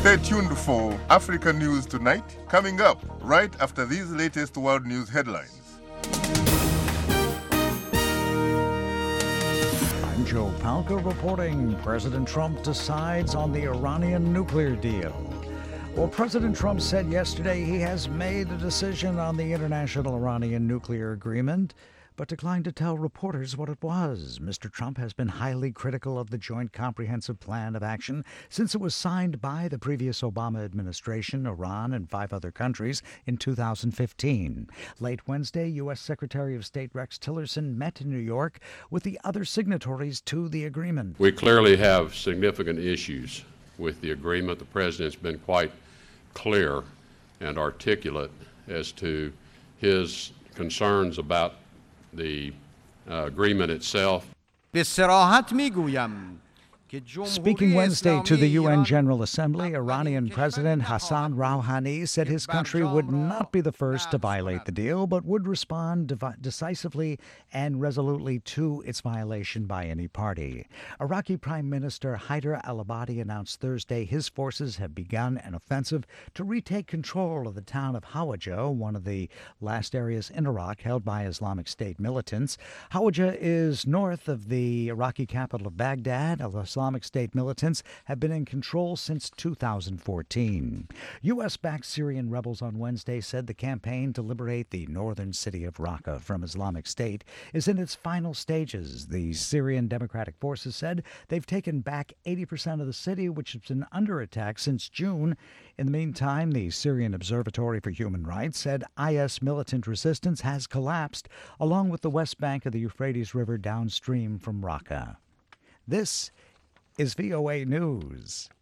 Stay tuned for Africa News Tonight, coming up right after these latest world news headlines. I'm Joe Palca reporting President Trump decides on the Iranian nuclear deal. Well, President Trump said yesterday he has made a decision on the International Iranian Nuclear Agreement, but declined to tell reporters what it was. Mr. Trump has been highly critical of the Joint Comprehensive Plan of Action since it was signed by the previous Obama administration, Iran, and 5 other countries in 2015. Late Wednesday, U.S. Secretary of State Rex Tillerson met in New York with the other signatories to the agreement. We clearly have significant issues with the agreement. The President's been quite clear and articulate as to his concerns about the agreement itself. Speaking Wednesday to the UN General Assembly, Iranian President Hassan Rouhani said his country would not be the first to violate the deal, but would respond decisively and resolutely to its violation by any party. Iraqi Prime Minister Haider al-Abadi announced Thursday his forces have begun an offensive to retake control of the town of Hawija, one of the last areas in Iraq held by Islamic State militants. Hawija is north of the Iraqi capital of Baghdad. Islamic State militants have been in control since 2014. U.S.-backed Syrian rebels on Wednesday said the campaign to liberate the northern city of Raqqa from Islamic State is in its final stages. The Syrian Democratic Forces said they've taken back 80% of the city, which has been under attack since June. In the meantime, the Syrian Observatory for Human Rights said IS militant resistance has collapsed along with the west bank of the Euphrates River downstream from Raqqa. This is VOA News.